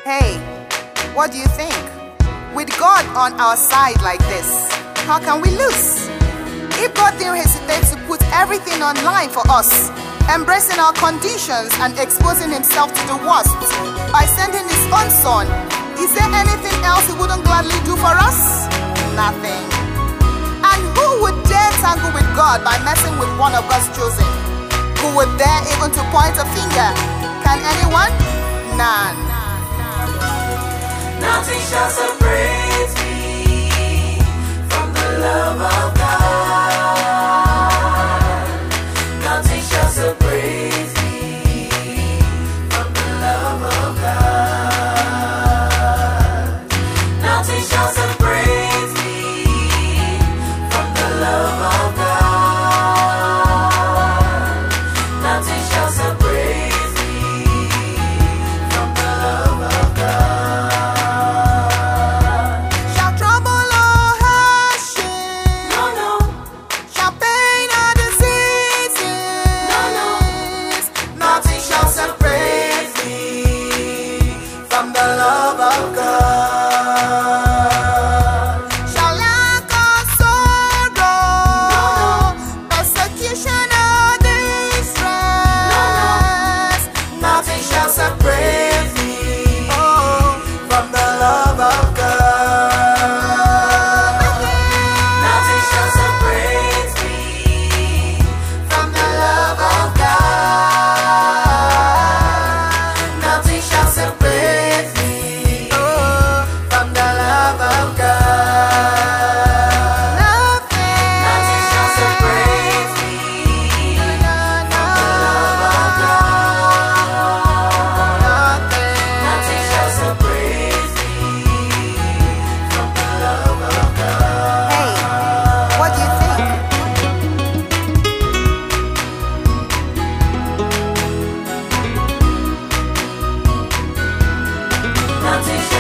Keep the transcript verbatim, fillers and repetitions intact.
Hey, what do you think? With God on our side like this, how can we lose? If God didn't hesitate to put everything online for us, embracing our conditions and exposing himself to the worst by sending his own son, is there anything else he wouldn't gladly do for us? Nothing. And who would dare tangle with God by messing with one of God's chosen? Who would dare even to point a finger? Can anyone? None. Nothing shall separate me from the love of God. Nothing shall separate me from the love of God. Nothing shall separate me from the love of God. Nothing shall separate me from the love of God. Shall trouble or hardship, No, no, shall pain or diseases, no, no. Nothing shall separate me from the love of God. shall lack or sorrow, persecution or distress, Nothing shall separate me oh, from the love of God. Nothing shall separate me from the love of God. Nothing shall separate me from the love of God. nothing, Nothing shall separate me from the love of God. Nothing shall separate me from the love of God. Hey, what do you think? Nothing